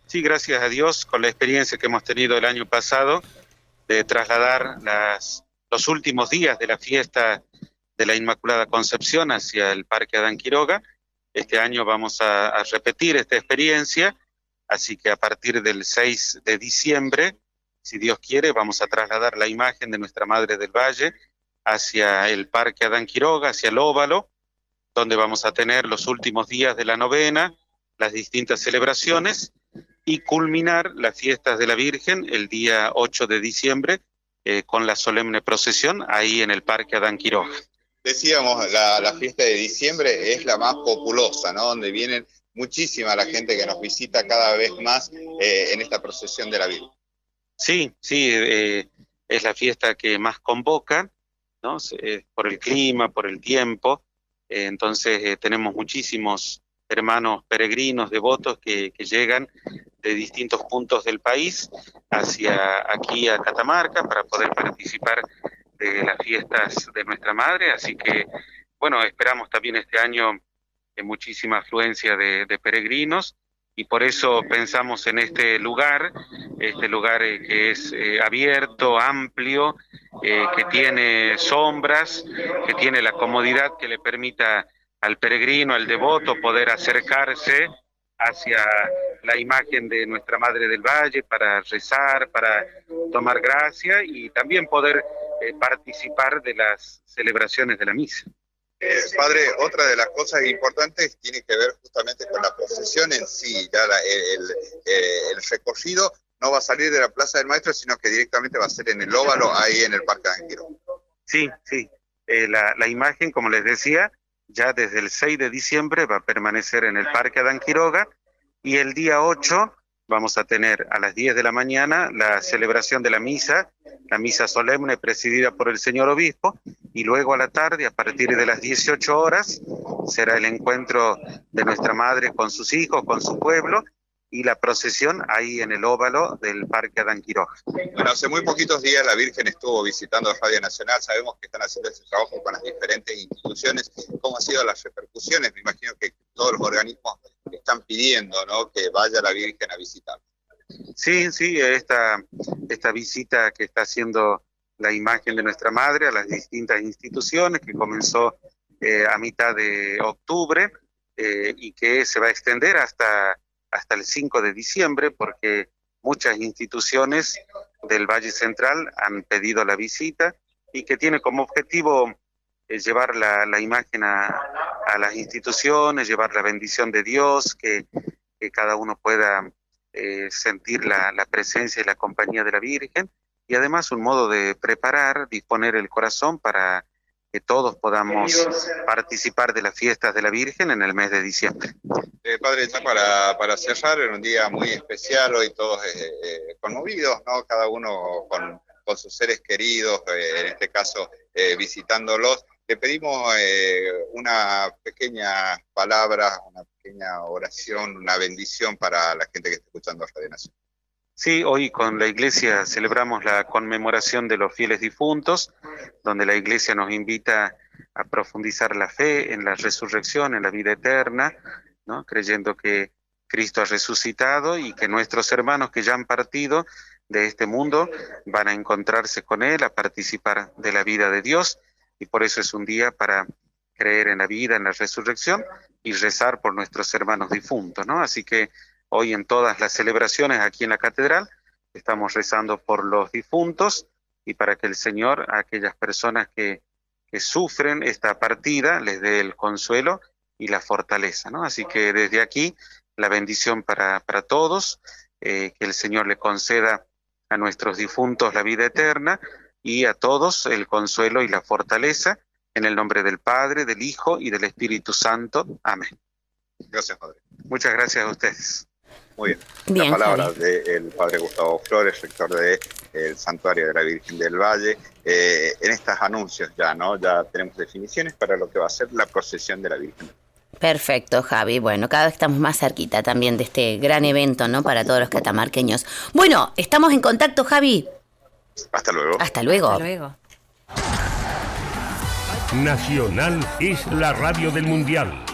Sí, gracias a Dios, con la experiencia que hemos tenido el año pasado de trasladar los últimos días de la fiesta de la Inmaculada Concepción hacia el Parque Adán Quiroga. Este año vamos a repetir esta experiencia, así que a partir del 6 de diciembre, si Dios quiere, vamos a trasladar la imagen de Nuestra Madre del Valle hacia el Parque Adán Quiroga, hacia el Óvalo, donde vamos a tener los últimos días de la novena, las distintas celebraciones, y culminar las fiestas de la Virgen el día 8 de diciembre con la solemne procesión ahí en el Parque Adán Quiroga. Decíamos, la fiesta de diciembre es la más populosa, ¿no? Donde vienen muchísima la gente que nos visita cada vez más en esta procesión de la Virgen. Sí, es la fiesta que más convoca, ¿no? Por el clima, por el tiempo. Entonces tenemos muchísimos hermanos peregrinos, devotos que llegan de distintos puntos del país hacia aquí a Catamarca para poder participar de las fiestas de Nuestra Madre. Así que, bueno, esperamos también este año muchísima afluencia de peregrinos, y por eso pensamos en este lugar que es abierto, amplio, que tiene sombras, que tiene la comodidad que le permita al peregrino, al devoto, poder acercarse hacia la imagen de Nuestra Madre del Valle para rezar, para tomar gracia y también poder participar de las celebraciones de la misa. Padre, otra de las cosas importantes tiene que ver justamente con la procesión en sí. Ya el recorrido no va a salir de la Plaza del Maestro, sino que directamente va a ser en el Óvalo, ahí en el Parque Adán Quiroga. Sí. La imagen, como les decía, ya desde el 6 de diciembre va a permanecer en el Parque Adán Quiroga, y el día 8 vamos a tener a las 10 de la mañana la celebración de la misa solemne presidida por el señor obispo, y luego a la tarde, a partir de las 18 horas, será el encuentro de Nuestra Madre con sus hijos, con su pueblo, y la procesión ahí en el óvalo del Parque Adán Quiroga. Bueno, hace muy poquitos días la Virgen estuvo visitando Radio Nacional. Sabemos que están haciendo ese trabajo con las diferentes instituciones. ¿Cómo han sido las repercusiones? Me imagino que todos los organismos están pidiendo, ¿no?, que vaya la Virgen a visitar. Sí, esta visita que está haciendo la imagen de Nuestra Madre a las distintas instituciones, que comenzó a mitad de octubre y que se va a extender hasta el 5 de diciembre, porque muchas instituciones del Valle Central han pedido la visita, y que tiene como objetivo llevar la imagen a las instituciones, llevar la bendición de Dios, que cada uno pueda sentir la presencia y la compañía de la Virgen, y además un modo de disponer el corazón para que todos podamos participar de las fiestas de la Virgen en el mes de diciembre. Padre, ya para cerrar, en un día muy especial, hoy todos conmovidos, ¿no? Cada uno con sus seres queridos, en este caso visitándolos. Le pedimos una pequeña palabra, una pequeña oración, una bendición para la gente que está escuchando Radio Nacional. Sí, hoy con la Iglesia celebramos la conmemoración de los fieles difuntos, donde la Iglesia nos invita a profundizar la fe en la resurrección, en la vida eterna, ¿no?, creyendo que Cristo ha resucitado y que nuestros hermanos que ya han partido de este mundo van a encontrarse con Él, a participar de la vida de Dios, y por eso es un día para creer en la vida, en la resurrección, y rezar por nuestros hermanos difuntos, ¿no? Así que hoy en todas las celebraciones aquí en la catedral estamos rezando por los difuntos, y para que el Señor a aquellas personas que sufren esta partida les dé el consuelo y la fortaleza, ¿no? Así que desde aquí la bendición para todos, que el Señor le conceda a nuestros difuntos la vida eterna, y a todos el consuelo y la fortaleza, en el nombre del Padre, del Hijo y del Espíritu Santo. Amén. Gracias, Padre. Muchas gracias a ustedes. Muy bien. Bien, la palabra Javi. del Padre Gustavo Flores, rector del Santuario de la Virgen del Valle. En estos anuncios ya, ¿no? Ya tenemos definiciones para lo que va a ser la procesión de la Virgen. Perfecto, Javi. Bueno, cada vez estamos más cerquita también de este gran evento, ¿no?, para todos los catamarqueños. Bueno, estamos en contacto, Javi. Hasta luego. Hasta luego. Hasta luego. Nacional es la radio del Mundial.